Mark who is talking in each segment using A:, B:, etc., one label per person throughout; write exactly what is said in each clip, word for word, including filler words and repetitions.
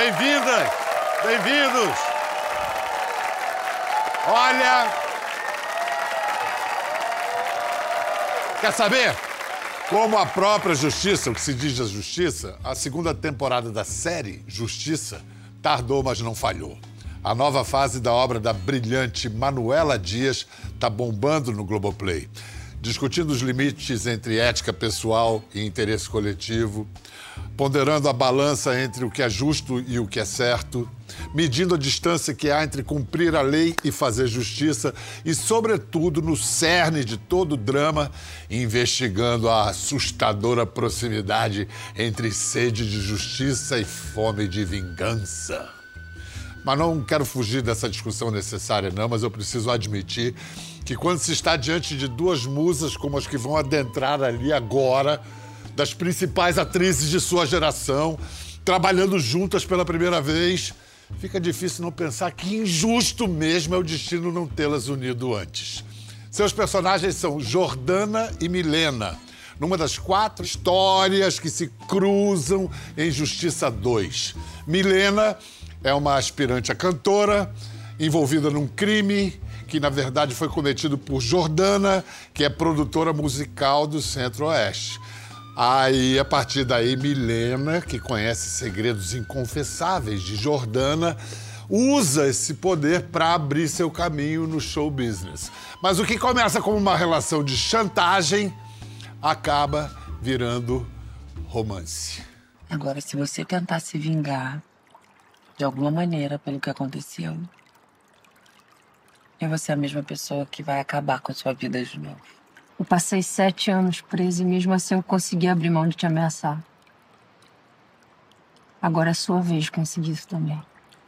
A: Bem-vindas! Bem-vindos! Olha... Quer saber? Como a própria Justiça, o que se diz da Justiça, a segunda temporada da série Justiça tardou, mas não falhou. A nova fase da obra da brilhante Manuela Dias está bombando no Globoplay, discutindo os limites entre ética pessoal e interesse coletivo, ponderando a balança entre o que é justo e o que é certo, medindo a distância que há entre cumprir a lei e fazer justiça e, sobretudo, no cerne de todo o drama, investigando a assustadora proximidade entre sede de justiça e fome de vingança. Mas não quero fugir dessa discussão necessária, não, mas eu preciso admitir que quando se está diante de duas musas como as que vão adentrar ali agora, das principais atrizes de sua geração, trabalhando juntas pela primeira vez, fica difícil não pensar que injusto mesmo é o destino não tê-las unido antes. Seus personagens são Jordana e Milena, numa das quatro histórias que se cruzam em Justiça dois. Milena é uma aspirante a cantora, envolvida num crime que, na verdade, foi cometido por Jordana, que é produtora musical do Centro-Oeste. Aí, a partir daí, Milena, que conhece segredos inconfessáveis de Jordana, usa esse poder para abrir seu caminho no show business. Mas o que começa como uma relação de chantagem acaba virando romance.
B: Agora, se você tentar se vingar de alguma maneira pelo que aconteceu, eu vou ser a mesma pessoa que vai acabar com a sua vida de novo.
C: Eu passei sete anos presa e mesmo assim eu consegui abrir mão de te ameaçar. Agora é a sua vez de conseguir isso também.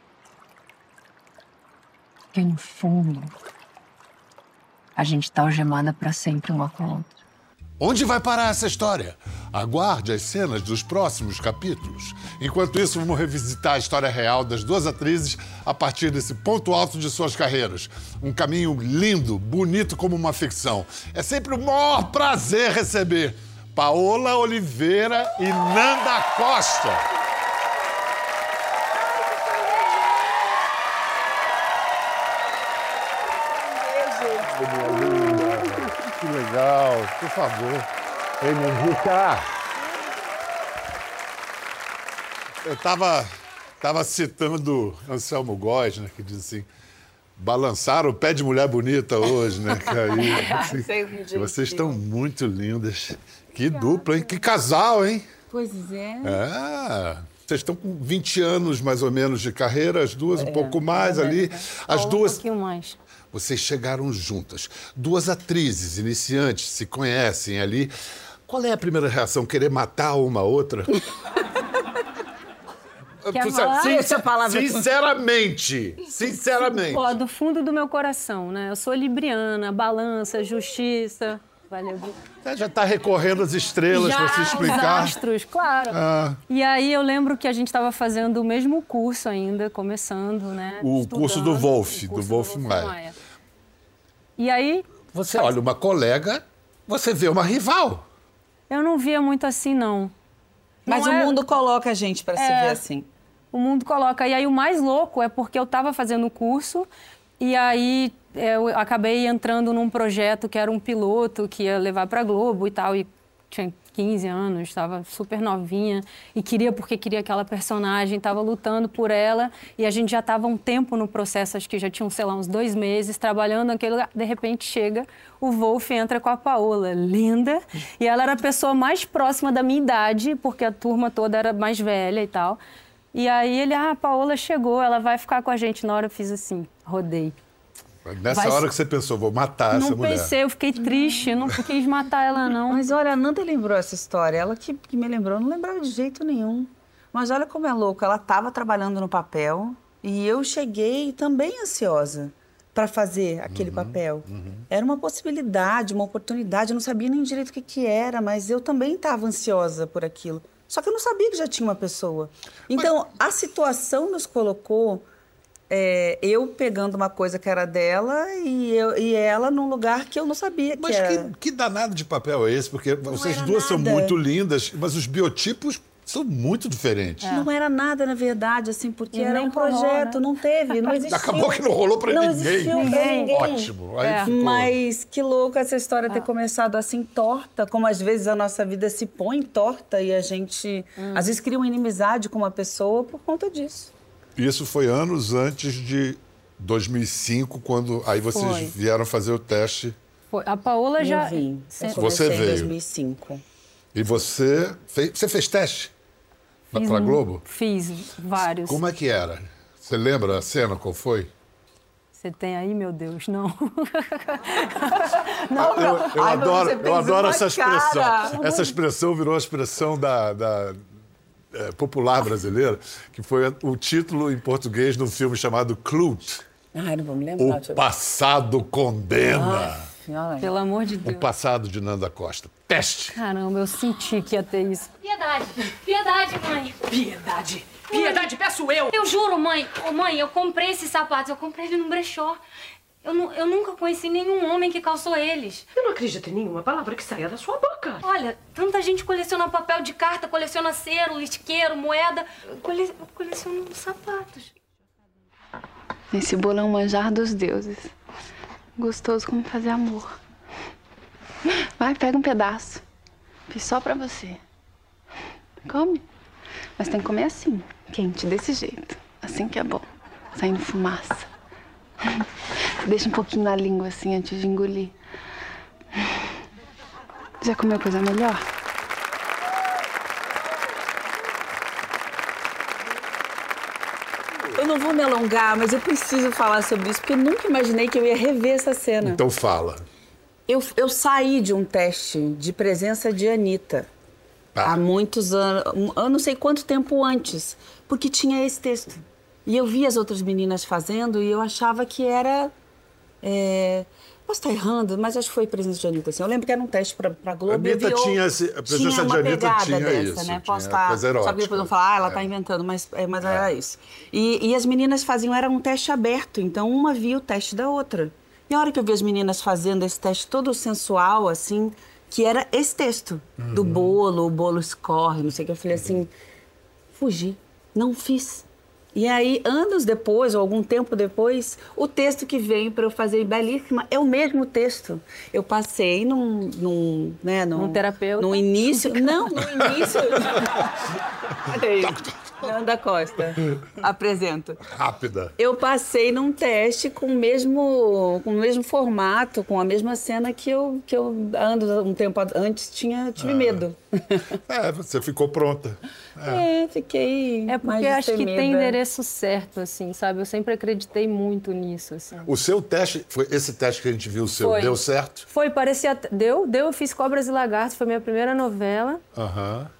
C: Porque no fundo, a gente tá algemada pra sempre uma com a outra.
A: Onde vai parar essa história? Aguarde as cenas dos próximos capítulos. Enquanto isso, vamos revisitar a história real das duas atrizes a partir desse ponto alto de suas carreiras. Um caminho lindo, bonito como uma ficção. É sempre o maior prazer receber Paola Oliveira e Nanda Costa. Que legal, por favor.
D: Ei, Nandita!
A: Eu tava, tava citando Anselmo Góes, né, que diz assim, balançaram o pé de mulher bonita hoje, né? Que aí, assim, que vocês estão muito lindas. Que dupla, hein? Que casal, hein?
E: Pois é.
A: É. Vocês estão com vinte anos, mais ou menos, de carreira, as duas é, um pouco mais é, ali. As
E: um
A: duas...
E: Um pouquinho mais.
A: Vocês chegaram juntas. Duas atrizes iniciantes, se conhecem ali. Qual é a primeira reação? Querer matar uma outra?
E: Quer falar essa palavra?
A: Sinceramente, sinceramente.
E: Pô, do fundo do meu coração, né? Eu sou libriana, balança, justiça. Valeu.
A: Você já está recorrendo às estrelas para se explicar?
E: Os astros, claro. Ah. E aí eu lembro que a gente estava fazendo o mesmo curso ainda, começando, né?
A: O curso do Wolf, do Wolf Maia.
E: E aí...
A: Você olha uma colega, você vê uma rival.
E: Eu não via muito assim, não.
B: Mas não o é... mundo coloca a gente para é, se ver assim.
E: O mundo coloca. E aí o mais louco é porque eu estava fazendo o curso e aí eu acabei entrando num projeto que era um piloto que ia levar para Globo e tal. E tinha quinze anos, estava super novinha e queria porque queria aquela personagem, estava lutando por ela e a gente já estava um tempo no processo, acho que já tinham, sei lá, uns dois meses trabalhando naquele lugar. De repente chega, o Wolf entra com a Paola, linda, e ela era a pessoa mais próxima da minha idade, porque a turma toda era mais velha e tal. E aí ele, ah, a Paola chegou, ela vai ficar com a gente. Na hora eu fiz assim, rodei.
A: Nessa Vai... hora que você pensou, vou matar
E: não
A: essa mulher.
E: Não pensei, eu fiquei triste, não quis matar ela, não.
B: Mas olha, a Nanda lembrou essa história, ela que, que me lembrou, eu não lembrava de jeito nenhum. Mas olha como é louco, ela estava trabalhando no papel e eu cheguei também ansiosa para fazer aquele uhum, papel. Uhum. Era uma possibilidade, uma oportunidade, eu não sabia nem direito o que, que era, mas eu também estava ansiosa por aquilo. Só que eu não sabia que já tinha uma pessoa. Então, mas... a situação nos colocou... É, eu pegando uma coisa que era dela e, eu, e ela num lugar que eu não sabia que
A: mas
B: era.
A: Mas que, que danado de papel é esse? Porque não vocês duas nada. São muito lindas, mas os biotipos são muito diferentes.
B: É. Não era nada, na verdade, assim, porque
E: E
B: era
E: nem
B: um projeto,
E: rolou, né?
B: não teve, não existiu.
A: Acabou que não rolou pra
B: não
A: ninguém.
B: Existiu pra ninguém.
A: Ótimo. Aí
E: É.
A: ficou...
B: Mas que louco essa história ter começado assim, torta, como às vezes a nossa vida se põe torta e a gente, hum. às vezes, cria uma inimizade com uma pessoa por conta disso.
A: Isso foi anos antes de dois mil e cinco, quando aí vocês
E: Foi.
A: vieram fazer o teste.
E: Foi. A Paola já...
B: Eu vim. Eu
A: Você veio.
B: em dois mil e cinco.
A: E você fez, você fez teste na pra Globo?
E: Fiz vários.
A: Como é que era? Você lembra a cena, qual foi?
E: Você tem aí, meu Deus, não.
B: Não,
A: Eu, eu
B: Ai,
A: adoro,
B: você fez
A: eu adoro
B: uma
A: essa expressão.
B: cara.
A: Essa expressão virou a expressão da, da é, popular brasileira, que foi o título em português de um filme chamado Clute.
B: Ai, não vou me lembrar.
A: O Passado Condena.
B: Ai,
E: Pelo amor de
A: O
E: Deus.
A: Passado de Nanda Costa. Teste.
E: Caramba, eu senti que ia ter isso.
F: Piedade, piedade, mãe.
G: Piedade, piedade, peço eu.
F: Eu juro, mãe. Ô, mãe, eu comprei esses sapatos, eu comprei eles no brechó. Eu, nu- eu nunca conheci nenhum homem que calçou eles.
G: Eu não acredito em nenhuma palavra que saia da sua boca.
F: Olha, tanta gente coleciona papel de carta, coleciona cero, isqueiro, moeda. Eu cole- eu coleciono sapatos.
H: Esse bolo é um manjar dos deuses. Gostoso como fazer amor. Vai, pega um pedaço. Fiz só pra você. Come. Mas tem que comer assim, quente, desse jeito. Assim que é bom. Saindo fumaça. Deixa um pouquinho na língua assim antes de engolir. Já comeu coisa melhor?
B: Eu não vou me alongar, mas eu preciso falar sobre isso, porque eu nunca imaginei que eu ia rever essa cena.
A: Então fala.
B: Eu, eu saí de um teste de presença de Anitta
A: Tá.
B: há muitos anos, eu não sei quanto tempo antes, porque tinha esse texto. E eu vi as outras meninas fazendo e eu achava que era... É, posso estar errando, mas acho que foi presença de Anitta. Assim. Eu lembro que era um teste pra, pra Globo.
A: Anitta
B: e eu vi,
A: tinha esse- a presença
B: tinha
A: de
B: uma
A: Anitta
B: pegada
A: tinha
B: dessa,
A: isso,
B: né?
A: tinha
B: Posso estar...
A: coisa
B: Só que
A: erótica.
B: depois vão falar, ah, ela
A: É.
B: tá inventando, mas, é, mas era isso. E, e as meninas faziam, era um teste aberto, então uma via o teste da outra. E a hora que eu vi as meninas fazendo esse teste todo sensual, assim, que era esse texto,
A: Uhum.
B: do bolo, o bolo escorre, não sei o que, eu falei assim, fugi, não fiz. E aí, anos depois, ou algum tempo depois, o texto que veio para eu fazer Belíssima é o mesmo texto. Eu passei num... num, né, num
E: Um terapeuta?
B: No início... Não, no início... Olha aí. Nanda Costa. Apresento.
A: Rápida.
B: Eu passei num teste com o mesmo, com o mesmo formato, com a mesma cena que eu, que eu anos, um tempo antes, tinha, tive medo.
A: É, você ficou pronta.
B: É, fiquei
E: É
B: mais
E: porque acho que tem
B: destemida.
E: endereço certo, assim, sabe? Eu sempre acreditei muito nisso, assim.
A: O seu teste, foi esse teste que a gente viu o seu,
E: Foi.
A: deu certo?
E: Foi, parecia... Deu, deu, eu fiz Cobras e Lagartos, foi minha primeira novela.
A: Aham.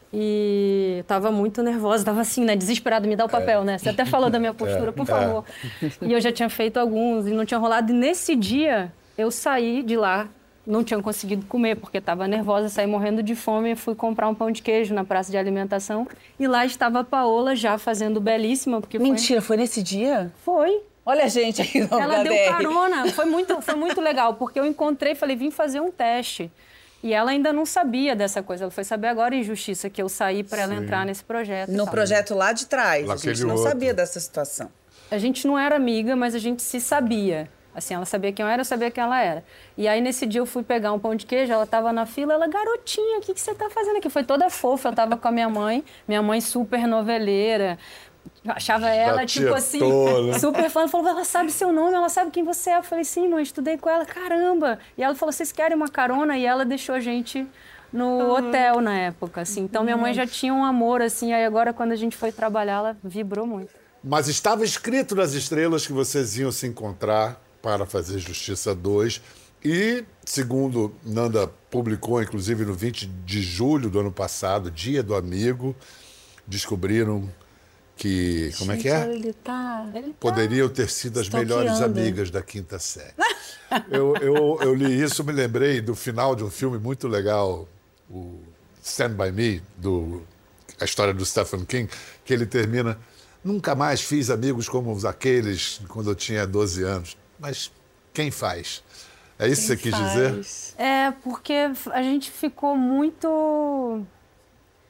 E: E eu tava muito nervosa, tava assim, né? Desesperada, me dá o papel, né? Você até falou da minha postura, por favor. E eu já tinha feito alguns e não tinha rolado. E nesse dia, eu saí de lá, não tinha conseguido comer, porque tava nervosa, saí morrendo de fome, fui comprar um pão de queijo na praça de alimentação. E lá estava a Paola já fazendo Belíssima, porque foi-
B: Mentira, foi nesse dia?
E: foi.
B: Olha a gente aqui no
E: Ela deu
B: H D R.
E: carona, foi muito, foi muito legal, porque eu encontrei, falei, vim fazer um teste. E ela ainda não sabia dessa coisa, ela foi saber agora em Justiça que eu saí para ela entrar nesse projeto. e
B: No
E: tal.
B: projeto lá de trás,
A: Lá
B: a gente
A: aquele
B: não
A: outro.
B: sabia dessa situação.
E: A gente não era amiga, mas a gente se sabia. Assim, ela sabia quem eu era, eu sabia quem ela era. E aí, nesse dia, eu fui pegar um pão de queijo, ela tava na fila, ela, garotinha, o que, que você tá fazendo aqui? Foi toda fofa, eu tava com a minha mãe, minha mãe super noveleira. Eu achava ela, tipo
A: tia
E: assim,
A: tola.
E: super fã. Ela falou, ela sabe seu nome, ela sabe quem você é. Eu falei, sim, mãe, estudei com ela, caramba. E ela falou, vocês querem uma carona? E ela deixou a gente no hotel na época, assim. Então, minha mãe já tinha um amor, assim. Aí, agora, quando a gente foi trabalhar, ela vibrou muito.
A: Mas estava escrito nas estrelas que vocês iam se encontrar para fazer Justiça dois. E, segundo Nanda publicou, inclusive no vinte de julho do ano passado, Dia do Amigo, descobriram que... Como é que é?
B: Ele tá... Ele tá...
A: Poderiam ter sido as melhores
B: Stalkeando.
A: amigas da quinta série. eu, eu, eu li isso, me lembrei do final de um filme muito legal, o Stand By Me, do, a história do Stephen King, que ele termina, nunca mais fiz amigos como os aqueles quando eu tinha doze anos. Mas quem faz? É isso que você quis dizer?
E: É, porque a gente ficou muito...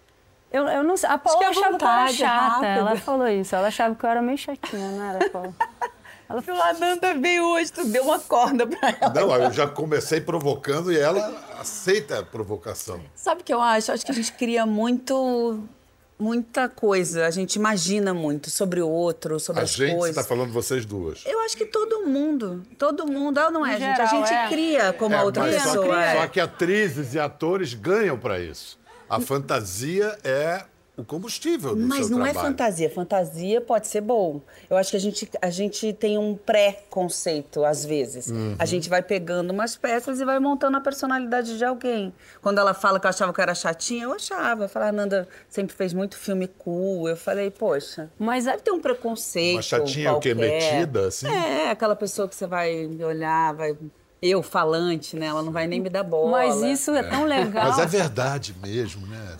E: Eu, eu não sei. A Paola
B: que é
E: achava
B: vontade,
E: que eu era chata.
B: rápido.
E: Ela falou isso. Ela achava que eu era meio chatinha, não era, Paola?
B: Ela falou, a Nanda veio hoje, tu deu uma corda pra ela.
A: Não, eu já comecei provocando e ela aceita a provocação.
B: Sabe o que eu acho? Eu acho que a gente cria muito, muita coisa. A gente imagina muito sobre o outro, sobre
A: A
B: as
A: gente, você
B: coisas.
A: está falando vocês duas.
B: Eu acho que todo mundo, todo mundo, ah, não é,
E: No
B: gente? A
E: geral,
B: gente
E: é.
B: cria como a
A: É,
B: outra
A: mas só
B: pessoa.
A: que,
B: é.
A: só que atrizes e atores ganham para isso. A fantasia é o combustível do
B: Mas
A: seu
B: não é
A: trabalho.
B: fantasia. Fantasia pode ser bom. Eu acho que a gente, a gente tem um pré-conceito, às vezes.
A: Uhum.
B: A gente vai pegando umas peças e vai montando a personalidade de alguém. Quando ela fala que eu achava que eu era chatinha, eu achava. Eu falava, a Nanda sempre fez muito filme cool. Eu falei, poxa,
E: Mas
B: deve ter um preconceito.
A: Uma chatinha o quê?
B: qualquer.
A: Metida, assim?
B: É, aquela pessoa que você vai olhar, vai... Eu, falante, né? Ela não vai nem me dar bola.
E: Mas isso é tão legal.
A: Mas é verdade mesmo, né?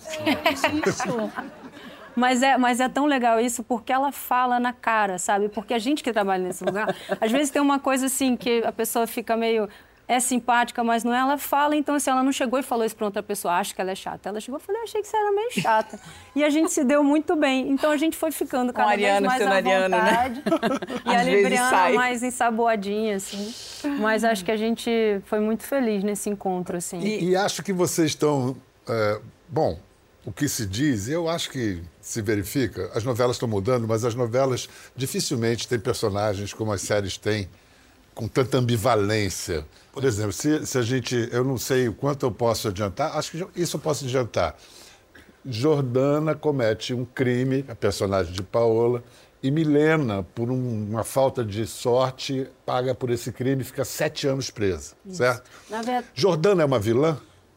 E: Mas é, mas é tão legal isso porque ela fala na cara, sabe? Porque a gente que trabalha nesse lugar, às vezes tem uma coisa assim que a pessoa fica meio... É simpática, mas não é. Ela fala, então assim, ela não chegou e falou isso pra outra pessoa, acho que ela é chata. Ela chegou e falou, eu achei que você era meio chata. E a gente se deu muito bem. Então a gente foi ficando cada
B: Ariano,
E: vez mais
B: sendo
E: à
B: Ariano, né?
E: vontade. E
B: Às
E: a
B: vezes
E: Libriana
B: sai.
E: mais ensaboadinha, assim. Mas acho que a gente foi muito feliz nesse encontro, assim.
A: E, e acho que vocês estão... é, bom, o que se diz, eu acho que se verifica, as novelas estão mudando, mas as novelas dificilmente têm personagens como as séries têm, com tanta ambivalência. Por exemplo, se, se a gente... Eu não sei o quanto eu posso adiantar, acho que isso eu posso adiantar. Jordana comete um crime, a personagem de Paola, e Milena, por um- uma falta de sorte, paga por esse crime e fica sete anos presa, certo?
E: Na verdade,
A: Jordana é uma vilã?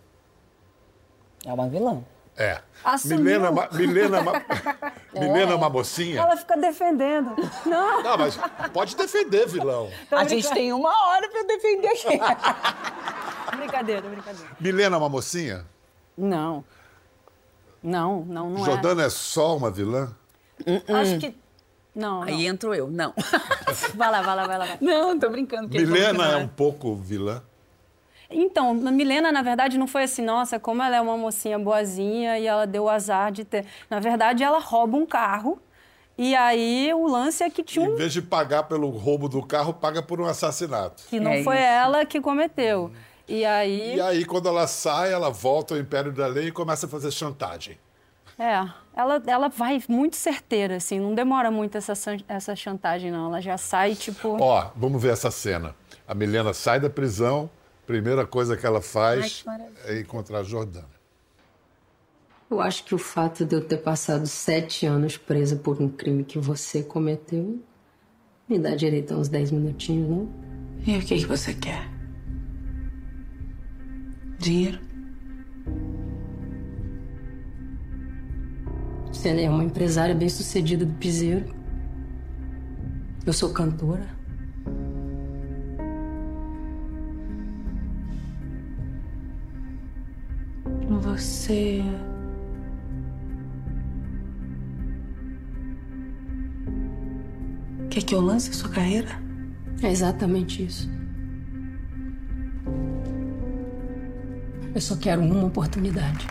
B: É uma vilã.
A: É.
E: Assumiu.
A: Milena, é uma- Milena, é uma- Milena é uma mocinha?
E: ela fica defendendo. Não,
A: Não, mas pode defender vilão.
B: A gente tem uma hora pra defender aqui.
E: brincadeira, brincadeira.
A: Milena é uma mocinha?
E: Não. Não, não, não
A: Jordana é só uma vilã?
E: é. Acho que... Não, não.
B: Aí entro eu, não.
E: Vai lá, vai lá, vai lá. vai.
B: Não, tô brincando. que
A: Milena
B: não
A: é um pouco vilã?
E: Então, a Milena, na verdade, não foi assim, nossa, como ela é uma mocinha boazinha e ela deu o azar de ter... Na verdade, ela rouba um carro e aí o lance é que tinha
A: Em
E: um...
A: vez de pagar pelo roubo do carro, paga por um assassinato.
E: Que não
B: É
E: foi
B: isso.
E: ela que cometeu. E aí...
A: E aí, quando ela sai, ela volta ao Império da Lei e começa a fazer chantagem.
E: É, ela, ela vai muito certeira, assim, não demora muito essa, san- essa chantagem, não. Ela já sai, tipo...
A: Ó, vamos ver essa cena. A Milena sai da prisão, primeira coisa que ela
B: Ai,
A: faz
B: que maravilha.
A: é encontrar a Jordana.
C: Eu acho que o fato de eu ter passado sete anos presa por um crime que você cometeu me dá direito a uns dez minutinhos, não?
I: E o que, que você quer? Dinheiro?
C: Você é uma empresária bem-sucedida do piseiro. Eu sou cantora.
I: Você. Quer que eu lance a sua carreira?
C: É exatamente isso. Eu só quero uma oportunidade.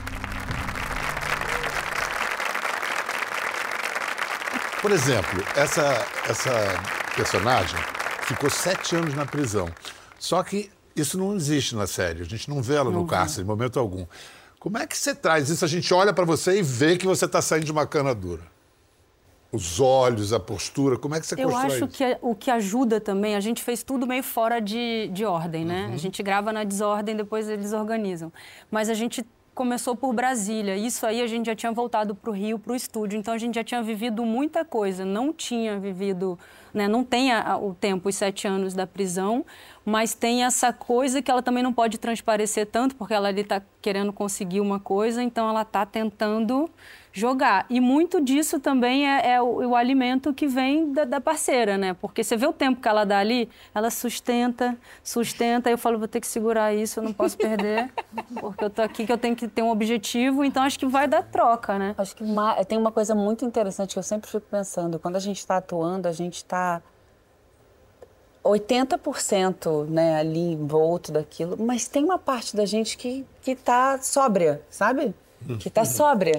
A: Por exemplo, essa, essa personagem ficou sete anos na prisão. Só que isso não existe na série. A gente não vê ela no cárcere em momento algum. Como é que você traz isso? A gente olha pra você e vê que você tá saindo de uma cana dura. Os olhos, a postura, como é que você
E: Eu
A: constrói
E: acho
A: isso?
E: que o que ajuda também, a gente fez tudo meio fora de, de ordem, né?
A: Uhum.
E: A gente grava na desordem, depois eles organizam. Mas a gente começou por Brasília. Isso aí a gente já tinha voltado para o Rio, para o estúdio. Então a gente já tinha vivido muita coisa. Não tinha vivido, né? Não tem a, a, o tempo, os sete anos da prisão, mas tem essa coisa que ela também não pode transparecer tanto, porque ela ali está querendo conseguir uma coisa, então ela está tentando jogar. E muito disso também é, é o, o alimento que vem da, da parceira, né? Porque você vê o tempo que ela dá ali, ela sustenta, sustenta, aí eu falo, vou ter que segurar isso, eu não posso perder, porque eu tô aqui que eu tenho que ter um objetivo, então acho que vai dar troca, né?
B: Acho que uma- tem uma coisa muito interessante que eu sempre fico pensando. Quando a gente está atuando, a gente está oitenta por cento, né, ali envolto daquilo, mas tem uma parte da gente que que está sóbria, sabe? Que está sóbria.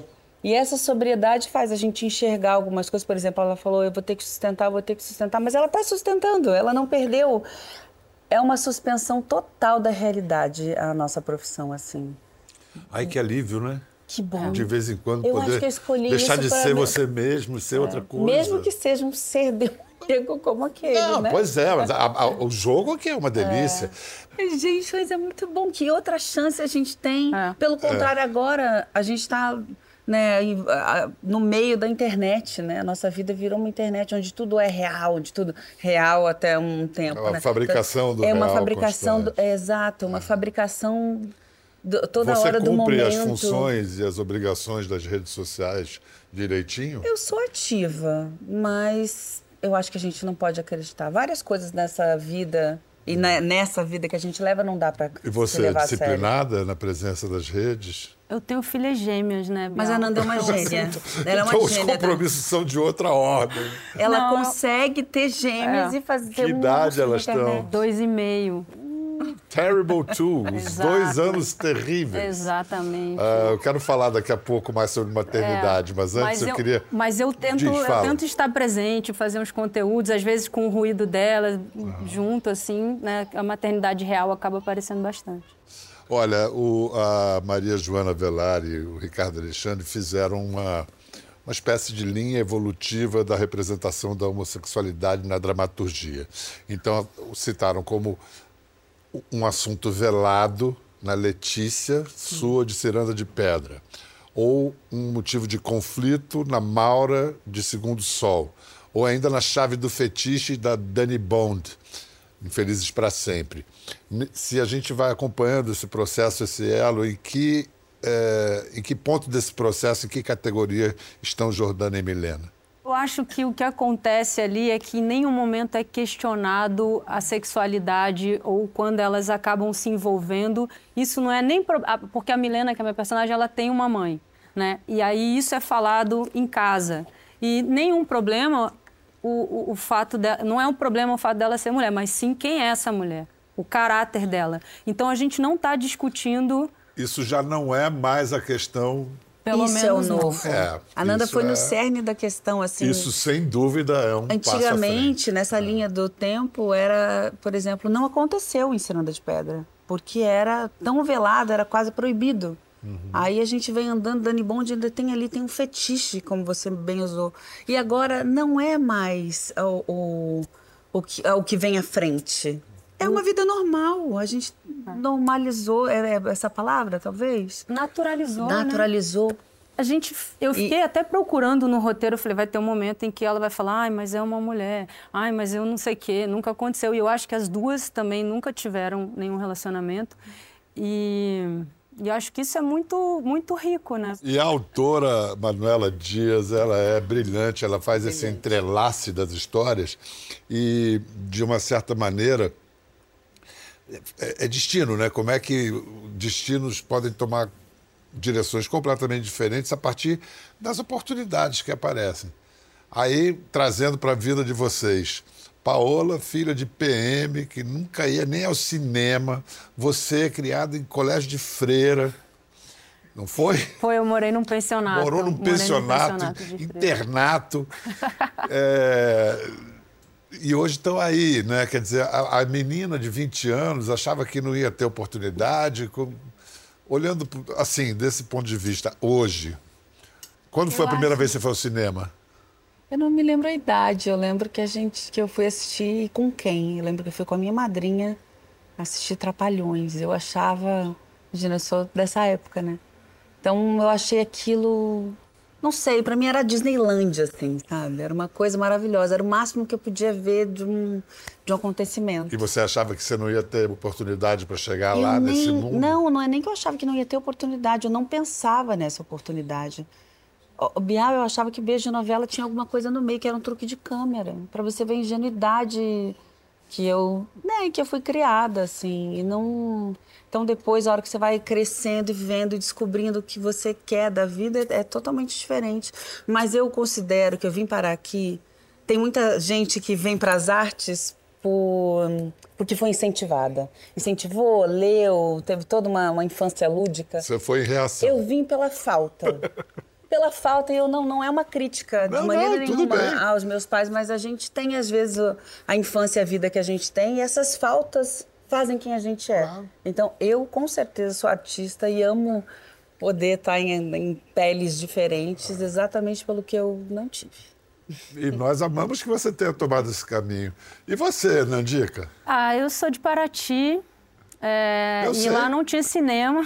B: E essa sobriedade faz a gente enxergar algumas coisas. Por exemplo, ela falou, eu vou ter que sustentar, eu vou ter que sustentar. Mas ela está sustentando, ela não perdeu. É uma suspensão total da realidade a nossa profissão, assim.
A: Ai, que alívio, né?
B: Que bom.
A: De vez em quando
B: eu
A: poder
B: acho que eu escolhi
A: deixar
B: isso
A: de
B: pra
A: ser
B: mim.
A: você mesmo, ser é. outra coisa.
B: Mesmo que seja um ser demoníaco como aquele,
A: Não,
B: né?
A: Pois é, mas a, a, o jogo aqui é uma delícia.
B: É. Gente, mas é muito bom. Que outra chance a gente tem? É. Pelo contrário, é. agora a gente está... Né, no meio da internet, né? A nossa vida virou uma internet onde tudo é real, onde tudo real até um tempo. É
A: uma
B: né?
A: fabricação do
B: É
A: real
B: uma fabricação, do, é, exato, uma fabricação do, toda
A: Você
B: hora do momento.
A: Você cumpre as funções e as obrigações das redes sociais direitinho?
B: Eu sou ativa, mas eu acho que a gente não pode acreditar. Várias coisas nessa vida e na, nessa vida que a gente leva não dá para se levar a sério.
A: E você é disciplinada na presença das redes?
E: Eu tenho filhas gêmeas, né, Bial?
B: Mas a Nanda é uma gêmea. Ela é uma
A: então
B: gêmea,
A: os compromissos tá? são de outra ordem.
B: Ela não, consegue ter gêmeas é. e fazer
A: que um... Que idade elas estão?
E: Dois e meio.
A: Terrible two, os dois anos terríveis.
E: Exatamente.
A: Uh, eu quero falar daqui a pouco mais sobre maternidade, é, mas antes
E: mas
A: eu,
E: eu
A: queria...
E: Mas eu tento,
A: Diz,
E: eu tento estar presente, fazer uns conteúdos, às vezes com o ruído dela, uhum. junto, assim, né? A maternidade real acaba aparecendo bastante.
A: Olha, o, a Maria Joana Velari e o Ricardo Alexandre fizeram uma, uma espécie de linha evolutiva da representação da homossexualidade na dramaturgia. Então, citaram como um assunto velado na Letícia, sua de Ciranda de Pedra, ou um motivo de conflito na Maura de Segundo Sol, ou ainda na Chave do Fetiche da Dani Bond, Infelizes para Sempre. Se a gente vai acompanhando esse processo, esse elo, em que, é, em que ponto desse processo, em que categoria estão Jordana e Milena?
E: Eu acho que o que acontece ali é que em nenhum momento é questionado a sexualidade ou quando elas acabam se envolvendo. Isso não é nem... Pro... Porque a Milena, que é a minha personagem, ela tem uma mãe, né? E aí isso é falado em casa. E nenhum problema... O, o, o fato de, não é um problema o fato dela ser mulher, mas sim quem é essa mulher, o caráter dela. Então a gente não está discutindo...
A: Isso já não é mais a questão...
E: Pelo
B: isso
E: menos
B: é o novo.
A: É,
B: a Nanda foi
A: é...
B: no cerne da questão, assim...
A: Isso, sem dúvida, é um
B: Antigamente,
A: passo
B: nessa
A: é.
B: linha do tempo, era, por exemplo, não aconteceu em Ciranda de Pedra, porque era tão velado, era quase proibido. Uhum. Aí a gente vem andando, Dani Bond ainda tem ali, tem um fetiche, como você bem usou. E agora não é mais o, o, o, que, o que vem à frente. É uma vida normal. A gente normalizou, é, é essa palavra, talvez?
E: Naturalizou,
B: Naturalizou.
E: Né? A gente, eu fiquei e... até procurando no roteiro, eu falei, vai ter um momento em que ela vai falar, ai, mas é uma mulher, ai, mas eu não sei o quê, nunca aconteceu. E eu acho que as duas também nunca tiveram nenhum relacionamento. E... E acho que isso é muito, muito rico, né?
A: E a autora Manuela Dias, ela é brilhante, ela faz brilhante. Esse entrelace das histórias e, de uma certa maneira, é, é destino, né? Como é que destinos podem tomar direções completamente diferentes a partir das oportunidades que aparecem. Aí, trazendo para a vida de vocês... Paola, filha de P M, que nunca ia nem ao cinema. Você, criada em colégio de freira. Não foi?
E: Foi, eu morei num pensionato.
A: Morou num pensionato, num pensionato internato. é... E hoje estão aí, né? Quer dizer, a, a menina de vinte anos achava que não ia ter oportunidade. Com... Olhando, assim, desse ponto de vista, hoje, quando eu foi a primeira acho... vez que você foi ao cinema?
B: Eu não me lembro a idade, eu lembro que a gente que eu fui assistir com quem? Eu lembro que eu fui com a minha madrinha assistir Trapalhões. Eu achava, imagina, eu sou dessa época, né? Então eu achei aquilo, não sei, pra mim era Disneylândia, assim, sabe? Era uma coisa maravilhosa, era o máximo que eu podia ver de um, de um acontecimento.
A: E você achava que você não ia ter oportunidade para chegar
B: eu
A: lá
B: nem,
A: nesse mundo?
B: Não, não é nem que eu achava que não ia ter oportunidade, eu não pensava nessa oportunidade. O Bial, eu achava que beijo de novela tinha alguma coisa no meio, que era um truque de câmera. Pra você ver a ingenuidade que eu, né, que eu fui criada, assim. E não... Então, depois, a hora que você vai crescendo e vendo e descobrindo o que você quer da vida, é, é totalmente diferente. Mas eu considero que eu vim parar aqui... Tem muita gente que vem para as artes por, porque foi incentivada. Incentivou, leu, teve toda uma, uma infância lúdica.
A: Você foi em reação.
B: Eu vim pela falta. Pela pela falta, e eu não, não é uma crítica de
A: Não,
B: maneira
A: não, tudo
B: nenhuma
A: bem.
B: aos meus pais, mas a gente tem, às vezes, o- a infância e a vida que a gente tem, e essas faltas fazem quem a gente é. Então, eu, com certeza, sou artista e amo poder estar em, em peles diferentes exatamente pelo que eu não tive.
A: E nós amamos que você tenha tomado esse caminho. E você, Nandica?
E: Ah, eu sou de Paraty. É,
A: Eu
E: e
A: sei.
E: lá não tinha cinema.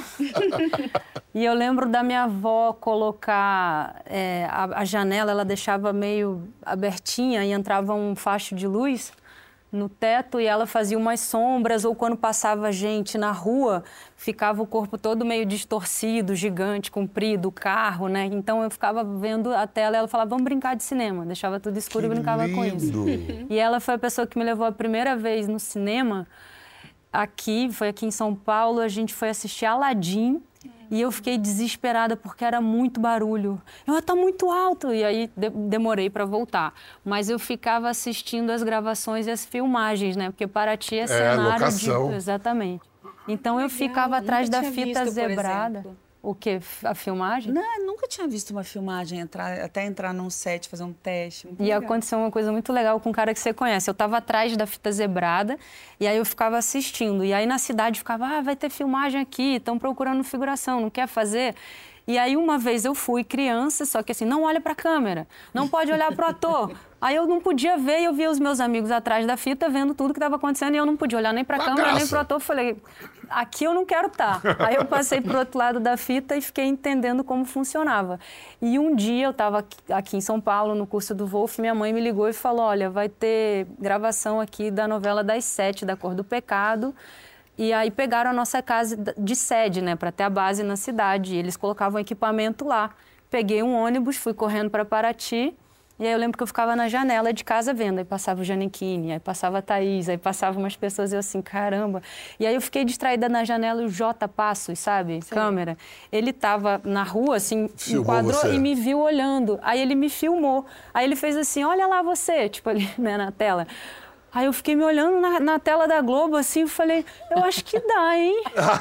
E: E eu lembro da minha avó colocar é, a, a janela, ela deixava meio abertinha e entrava um facho de luz no teto e ela fazia umas sombras, ou quando passava gente na rua, ficava o corpo todo meio distorcido, gigante, comprido, o carro, né? Então eu ficava vendo a tela e ela falava, vamos brincar de cinema. Deixava tudo escuro
A: Que
E: e brincava com isso.
A: lindo.
E: E ela foi a pessoa que me levou a primeira vez no cinema. Aqui, foi aqui em São Paulo, a gente foi assistir Aladdin e eu fiquei desesperada porque era muito barulho. Eu, tá muito alto! E aí de- demorei para voltar. Mas eu ficava assistindo as gravações e as filmagens, né? Porque Paraty é cenário
A: locação.
E: de... Exatamente. Então eu ficava
B: eu
E: atrás
B: nunca
E: da
B: tinha
E: fita
B: visto, por
E: zebrada.
B: exemplo.
E: O quê? A filmagem?
B: Não, eu nunca tinha visto uma filmagem, entrar, até entrar num set, fazer um teste. Muito
E: E
B: legal.
E: aconteceu uma coisa muito legal com um cara que você conhece. Eu estava atrás da fita zebrada e aí eu ficava assistindo. E aí na cidade ficava, ah, vai ter filmagem aqui, estão procurando figuração, não quer fazer? E aí uma vez eu fui criança, só que assim, não olha para a câmera, não pode olhar para o ator. Aí eu não podia ver e eu via os meus amigos atrás da fita vendo tudo que estava acontecendo e eu não podia olhar nem para a câmera, nem para o ator. Falei, aqui eu não quero estar. Aí eu passei para o outro lado da fita e fiquei entendendo como funcionava. E um dia eu estava aqui em São Paulo, no curso do Wolf, minha mãe me ligou e falou, olha, vai ter gravação aqui da novela das sete, da Cor do Pecado. E aí pegaram a nossa casa de sede, né, para ter a base na cidade. E eles colocavam equipamento lá. Peguei um ônibus, fui correndo para Paraty. E aí eu lembro que eu ficava na janela de casa vendo. Aí passava o Janequine, aí passava a Thaís, aí passavam umas pessoas e eu assim, caramba. E aí eu fiquei distraída na janela e o Jota Passos, sabe? Sim. Câmera. Ele tava na rua, assim,
A: Filmou
E: enquadrou
A: você.
E: e me viu olhando. Aí ele me filmou. Aí ele fez assim, olha lá você, tipo ali, né, na tela. Aí eu fiquei me olhando na, na tela da Globo, assim, e falei, eu acho que dá, hein?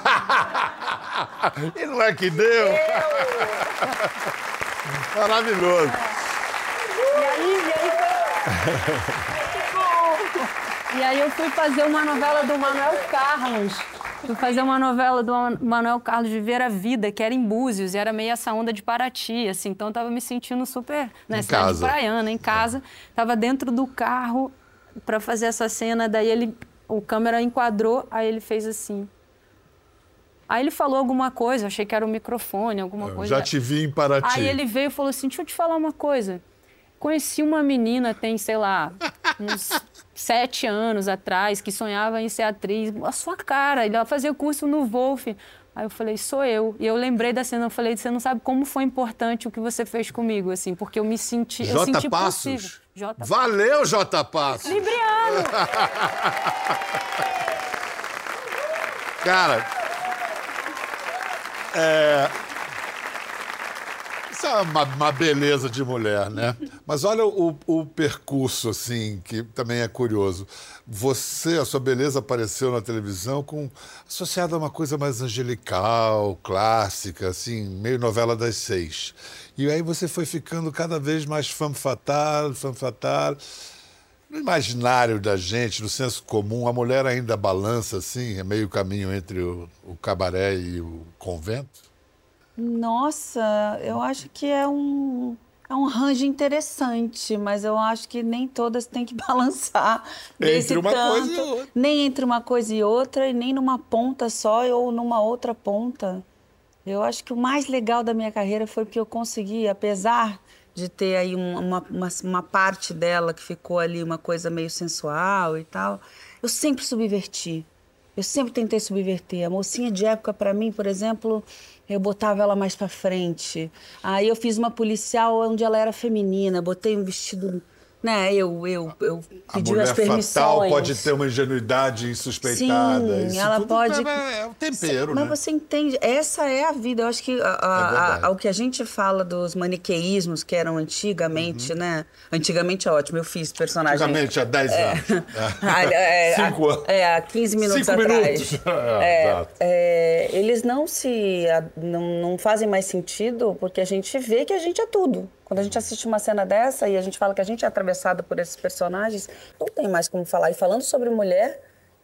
A: E não é que deu? Maravilhoso.
E: E aí, e aí, foi... e aí eu fui fazer uma novela do Manuel Carlos. Fui fazer uma novela do Manuel Carlos Viver a Vida, que era em Búzios, e era meio essa onda de Paraty, assim. Então eu tava me sentindo super, né,
A: Em
E: cidade
A: casa.
E: praiana, em casa. Tava dentro do carro para fazer essa cena, daí ele, o câmera enquadrou, aí ele fez assim. Aí ele falou alguma coisa, eu achei que era o microfone, alguma
A: Eu
E: coisa.
A: já te vi em Paraty.
E: Aí ele veio e falou assim, deixa eu te falar uma coisa. Conheci uma menina, tem, sei lá, uns sete anos atrás, que sonhava em ser atriz. A sua cara, ela fazia curso no Wolf. Aí eu falei, sou eu. E eu lembrei da cena, eu falei, você não sabe como foi importante o que você fez comigo, assim, porque eu me senti, eu
A: J.
E: senti
A: Passos.
E: possível. J.
A: Valeu, J. Passos.
E: Libriano!
A: Cara, é... isso é uma, uma beleza de mulher, né? Mas olha o, o percurso, assim, que também é curioso. Você, a sua beleza apareceu na televisão com associada a uma coisa mais angelical, clássica, assim, meio novela das seis. E aí você foi ficando cada vez mais femme fatale, femme fatale. No imaginário da gente, no senso comum, a mulher ainda balança, assim, é meio caminho entre o, o cabaré e o convento?
B: Nossa, eu acho que é um, é um range interessante, mas eu acho que nem todas têm que balançar desse
A: Entre uma
B: tanto,
A: coisa e outra.
B: nem entre uma coisa e outra, e nem numa ponta só ou numa outra ponta. Eu acho que o mais legal da minha carreira foi porque eu consegui, apesar de ter aí um- uma, uma, uma parte dela que ficou ali uma coisa meio sensual e tal, eu sempre subverti. Eu sempre tentei subverter. A mocinha de época, para mim, por exemplo, eu botava ela mais para frente. Aí eu fiz uma policial onde ela era feminina, botei um vestido né, eu, eu, eu pedi
A: mulher
B: as permissões.
A: fatal pode ter uma ingenuidade insuspeitada.
B: Sim,
A: Isso
B: ela
A: tudo
B: pode...
A: É, é o tempero,
B: Mas
A: né?
B: você entende, essa é a vida. Eu acho que a, a, a, o que a gente fala dos maniqueísmos que eram antigamente, uhum. né? Antigamente é ótimo, eu fiz personagem...
A: Antigamente, há dez
B: é,
A: anos.
B: É, é,
A: Cinco anos.
B: É, há quinze minutos
A: Cinco
B: atrás.
A: minutos.
B: É,
A: exato.
B: É, eles não se... Não, não fazem mais sentido porque a gente vê que a gente é tudo. Quando a gente assiste uma cena dessa e a gente fala que a gente é atravessado por esses personagens, não tem mais como falar. E falando sobre mulher,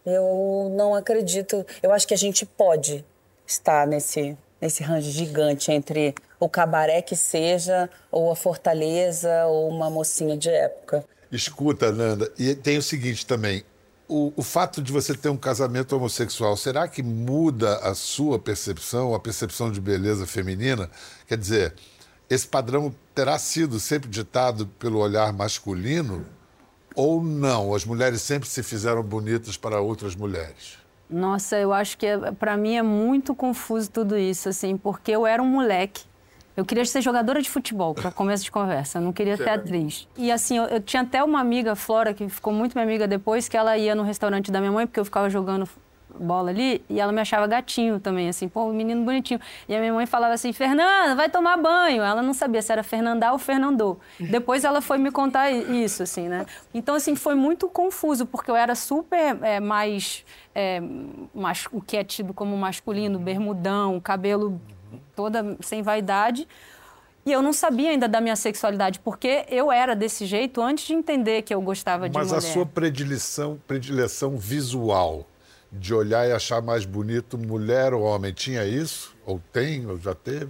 B: eu não acredito... Eu acho que a gente pode estar nesse, nesse range gigante entre o cabaré que seja, ou a Fortaleza, ou uma mocinha de época.
A: Escuta, Nanda, e tem o seguinte também. O, o fato de você ter um casamento homossexual, será que muda a sua percepção, a percepção de beleza feminina? Quer dizer... Esse padrão terá sido sempre ditado pelo olhar masculino ou não? As mulheres sempre se fizeram bonitas para outras mulheres?
E: Nossa, eu acho que para mim é muito confuso tudo isso, assim, porque eu era um moleque. Eu queria ser jogadora de futebol, para começo de conversa, eu não queria ser atriz. E assim, eu, eu tinha até uma amiga, Flora, que ficou muito minha amiga depois, que ela ia no restaurante da minha mãe, porque eu ficava jogando bola ali, e ela me achava gatinho também, assim, pô, um menino bonitinho. E a minha mãe falava assim, Fernanda, vai tomar banho. Ela não sabia se era Fernanda ou Fernandô. Depois ela foi me contar isso, assim, né? Então, assim, foi muito confuso, porque eu era super é, mais, é, mais, o que é tido como masculino, bermudão, cabelo toda sem vaidade. E eu não sabia ainda da minha sexualidade, porque eu era desse jeito antes de entender que eu gostava de
A: Mas
E: mulher.
A: Mas a sua predileção, predileção visual, de olhar e achar mais bonito mulher ou homem, tinha isso? Ou tem, ou já teve?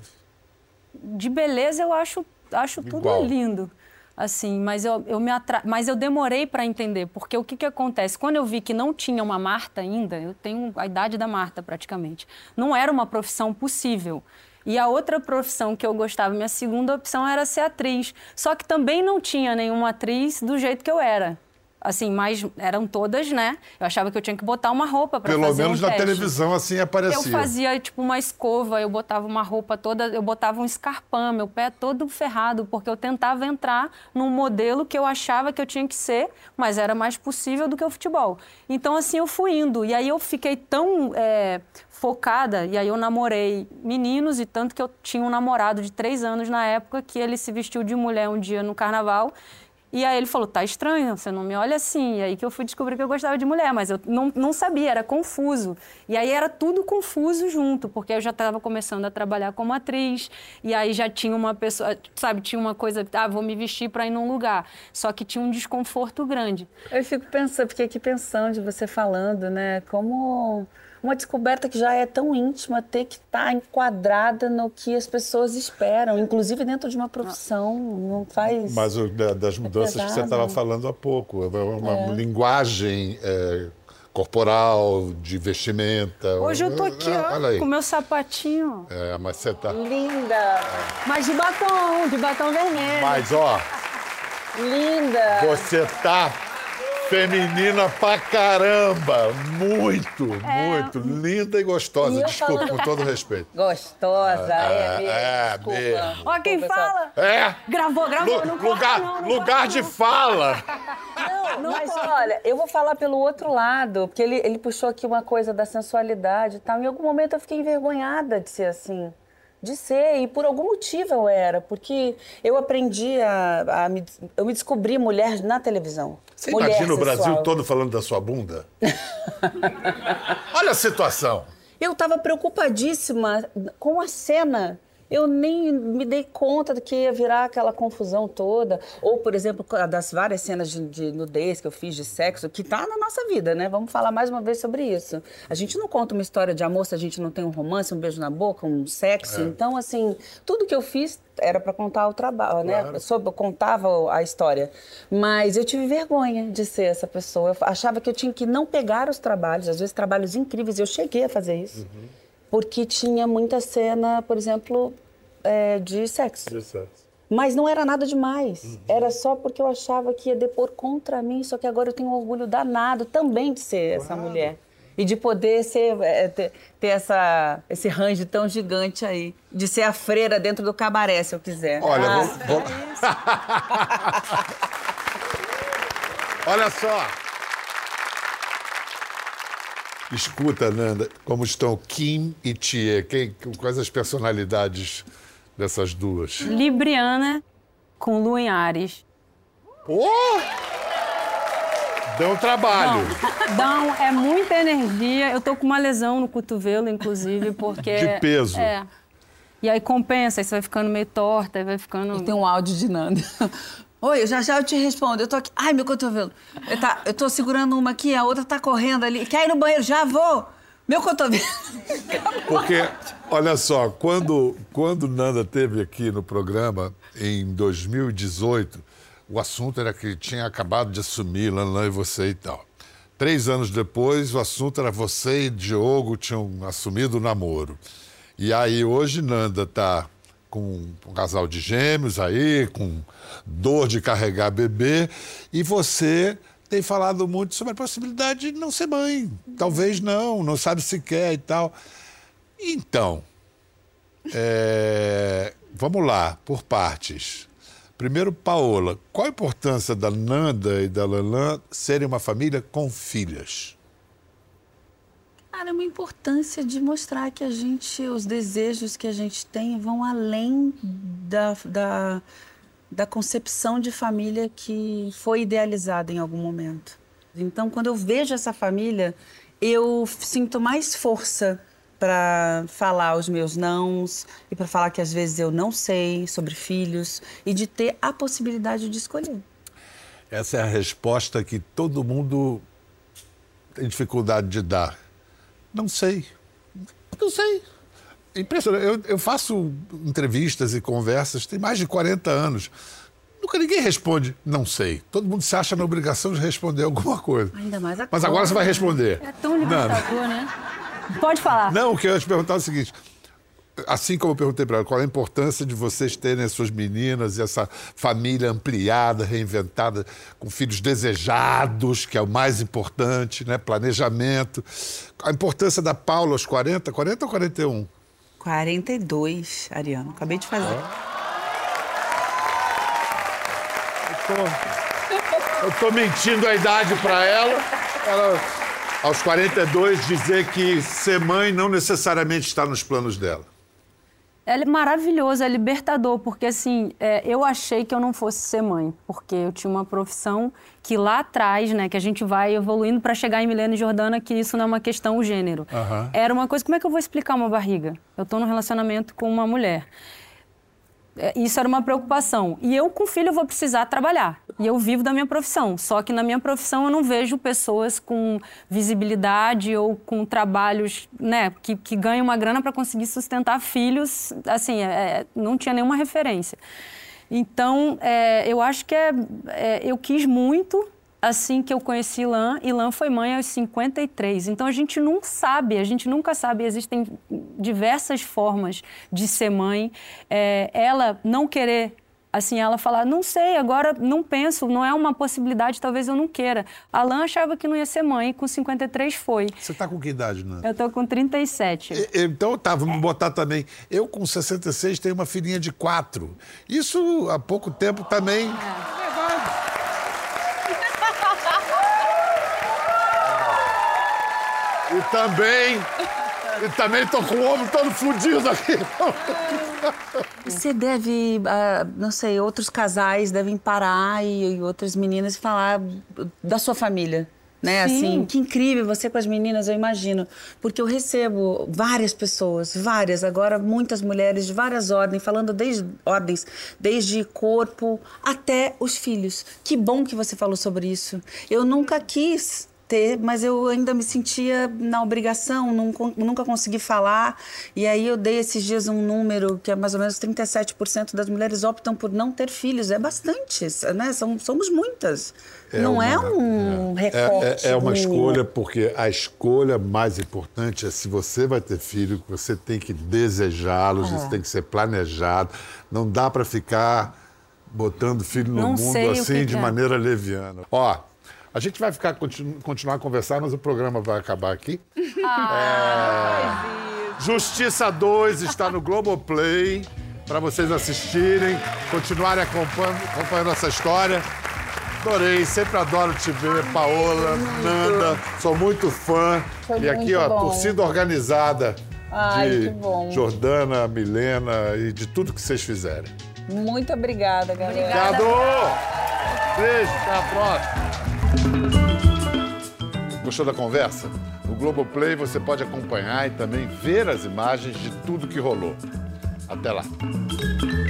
E: De beleza eu acho, acho tudo
A: Igual.
E: lindo, assim, mas eu, eu, me atra... mas eu demorei para entender, porque o que, que acontece? Quando eu vi que não tinha uma Marta ainda, eu tenho a idade da Marta praticamente, não era uma profissão possível. E a outra profissão que eu gostava, minha segunda opção era ser atriz, só que também não tinha nenhuma atriz do jeito que eu era. Assim, mas eram todas, né? Eu achava que eu tinha que botar uma roupa para fazer um
A: Pelo menos na
E: teste.
A: televisão assim aparecia.
E: Eu fazia, tipo, uma escova, eu botava uma roupa toda, eu botava um escarpão, meu pé todo ferrado, porque eu tentava entrar num modelo que eu achava que eu tinha que ser, mas era mais possível do que o futebol. Então, assim, eu fui indo. E aí eu fiquei tão é, focada, e aí eu namorei meninos, e tanto que eu tinha um namorado de três anos na época, que ele se vestiu de mulher um dia no carnaval. E aí ele falou, tá estranho, você não me olha assim. E aí que eu fui descobrir que eu gostava de mulher, mas eu não, não sabia, era confuso. E aí era tudo confuso junto, porque eu já estava começando a trabalhar como atriz, e aí já tinha uma pessoa, sabe, tinha uma coisa, ah, vou me vestir para ir num lugar. Só que tinha um desconforto grande.
B: Eu fico pensando, fiquei aqui pensando de você falando, né, como... Uma descoberta que já é tão íntima, ter que estar enquadrada no que as pessoas esperam, inclusive dentro de uma profissão, não faz...
A: Mas o, da, das mudanças é que você estava falando há pouco, uma é. linguagem é, corporal, de vestimenta...
E: Hoje eu tô aqui, ó, com meu sapatinho.
A: É, mas você tá...
B: Linda!
A: É.
E: Mas de batom, de batom vermelho.
A: Mas, ó...
B: Linda!
A: Você tá... feminina pra caramba! Muito, é. muito. Linda e gostosa. E Desculpa, falando... com todo respeito.
B: Gostosa, é,
A: é,
B: é mesmo.
E: Ó, quem fala?
A: É.
E: Gravou, gravou.
A: Lu,
E: não
A: lugar
E: corta, não, não
A: lugar
E: corta,
A: de
E: não.
A: fala.
B: Não, não mas corta. Olha, eu vou falar pelo outro lado, porque ele, ele puxou aqui uma coisa da sensualidade e tal. Em algum momento eu fiquei envergonhada de ser assim. De ser, e por algum motivo eu era, porque eu aprendi a, a me, eu me descobri mulher na televisão.
A: Você
B: mulher
A: imagina
B: sexual.
A: o Brasil todo falando da sua bunda? Olha a situação.
B: Eu estava preocupadíssima com a cena. Eu nem me dei conta de que ia virar aquela confusão toda. Ou, por exemplo, das várias cenas de, de nudez que eu fiz, de sexo, que tá na nossa vida, né? Vamos falar mais uma vez sobre isso. A gente não conta uma história de amor se a gente não tem um romance, um beijo na boca, um sexo. É. Então, assim, tudo que eu fiz era para contar o trabalho, né? Claro. Sobre, eu contava a história. Mas eu tive vergonha de ser essa pessoa. Eu achava que eu tinha que não pegar os trabalhos, às vezes trabalhos incríveis. Eu cheguei a fazer isso. Uhum. Porque tinha muita cena, por exemplo, é, de sexo.
A: De sexo.
B: Mas não era nada demais. Uhum. Era só porque eu achava que ia depor contra mim. Só que agora eu tenho um orgulho danado também de ser claro. Essa mulher. E de poder ser, é, ter, ter essa, esse range tão gigante aí. De ser a freira dentro do cabaré, se eu quiser.
A: Olha,
B: ah,
A: vou... vou... Olha só. Escuta, Nanda, como estão Kim e Thier? Quem, quais as personalidades dessas duas?
E: Libriana com Lua em Áries.
A: Oh! Dão trabalho.
E: Não, dão, é muita energia. Eu tô com uma lesão no cotovelo, inclusive, porque...
A: De peso.
E: É. E aí compensa, aí você vai ficando meio torta, aí vai ficando...
B: E tem um áudio de Nanda. Oi, já já eu te respondo. Eu tô aqui. Ai, meu cotovelo. Eu, tá, eu tô segurando uma aqui, a outra tá correndo ali. Quer ir no banheiro? Já vou. Meu cotovelo.
A: Porque, olha só, quando, quando Nanda esteve aqui no programa, em dois mil e dezoito, o assunto era que tinha acabado de assumir Lanlan e você e tal. Três anos depois, o assunto era você e Diogo tinham assumido o namoro. E aí, hoje, Nanda tá com um casal de gêmeos aí, com dor de carregar bebê, e você tem falado muito sobre a possibilidade de não ser mãe. Talvez não, não sabe se quer e tal. Então, é... vamos lá, por partes. Primeiro, Paola, qual a importância da Nanda e da Lanlan serem uma família com filhas?
B: Cara, é uma importância de mostrar que a gente, os desejos que a gente tem vão além da, da, da concepção de família que foi idealizada em algum momento. Então, quando eu vejo essa família, eu sinto mais força para falar os meus nãos e para falar que às vezes eu não sei sobre filhos e de ter a possibilidade de escolher.
A: Essa é a resposta que todo mundo tem dificuldade de dar. Não sei. Não sei. Impressionante. Eu, eu faço entrevistas e conversas, tem mais de quarenta anos. Nunca ninguém responde, não sei. Todo mundo se acha na obrigação de responder alguma coisa.
B: Ainda mais agora.
A: Mas agora você vai responder.
E: É tão libertador, né? Pode falar.
A: Não, o que eu ia te perguntar é o seguinte. Assim como eu perguntei para ela, qual é a importância de vocês terem as suas meninas e essa família ampliada, reinventada, com filhos desejados, que é o mais importante, né? Planejamento. A importância da Paula aos quarenta, quarenta ou quarenta e um?
B: quarenta e dois, Ariano. Acabei de fazer.
A: Eu tô, eu tô mentindo a idade para ela. Ela, aos quarenta e dois, dizer que ser mãe não necessariamente está nos planos dela.
E: É maravilhoso, é libertador, porque assim, é, eu achei que eu não fosse ser mãe, porque eu tinha uma profissão que lá atrás, né, que a gente vai evoluindo para chegar em Milena e Jordana, que isso não é uma questão gênero.
A: Uhum.
E: Era uma coisa, como é que eu vou explicar uma barriga? Eu tô num relacionamento com uma mulher. Isso era uma preocupação. E eu, com filho, eu vou precisar trabalhar. E eu vivo da minha profissão. Só que na minha profissão eu não vejo pessoas com visibilidade ou com trabalhos, né, que, que ganham uma grana para conseguir sustentar filhos. Assim, é, não tinha nenhuma referência. Então, é, eu acho que é, é, eu quis muito assim que eu conheci Lan, e Lan foi mãe aos cinquenta e três. Então, a gente não sabe, a gente nunca sabe. Existem diversas formas de ser mãe. É, ela não querer, assim, ela falar, não sei, agora não penso, não é uma possibilidade, talvez eu não queira. A Lan achava que não ia ser mãe, com cinquenta e três foi.
A: Você tá com que idade, Nanda?
E: Eu tô com trinta e sete.
A: E, então, tá, vamos é. botar também. Eu, com sessenta e seis, tenho uma filhinha de quatro. Isso, há pouco tempo, também... É. E também, e também tô com o ombro todo fudido aqui.
B: Você deve, uh, não sei, outros casais devem parar e, e outras meninas falar da sua família, né?
E: Sim.
B: Assim, que incrível você com as meninas, eu imagino. Porque eu recebo várias pessoas, várias, agora muitas mulheres de várias ordens, falando desde ordens, desde corpo até os filhos. Que bom que você falou sobre isso. Eu nunca quis... ter, mas eu ainda me sentia na obrigação, nunca, nunca consegui falar. E aí eu dei esses dias um número que é mais ou menos trinta e sete por cento das mulheres optam por não ter filhos. É bastante, né? São, somos muitas. É não uma, é um é, recorte.
A: É, é uma escolha, porque a escolha mais importante é se você vai ter filho, você tem que desejá-los, é. isso tem que ser planejado. Não dá para ficar botando filho no
E: não
A: mundo assim que de é. maneira leviana. Ó, a gente vai ficar, continu, continuar a conversar, mas o programa vai acabar aqui.
E: Ah,
A: é... Justiça dois está no Globoplay, para vocês assistirem, continuarem acompanhando, acompanhando essa história. Adorei, sempre adoro te ver, Paola, Nanda, sou muito fã.
B: Foi
A: e aqui,
B: muito
A: ó,
B: bom.
A: torcida organizada
B: Ai,
A: de
B: que bom.
A: Jordana, Milena e de tudo que vocês fizerem.
B: Muito obrigada, galera.
A: Obrigado! Beijo, até a próxima. Gostou da conversa? No Globoplay você pode acompanhar e também ver as imagens de tudo que rolou. Até lá.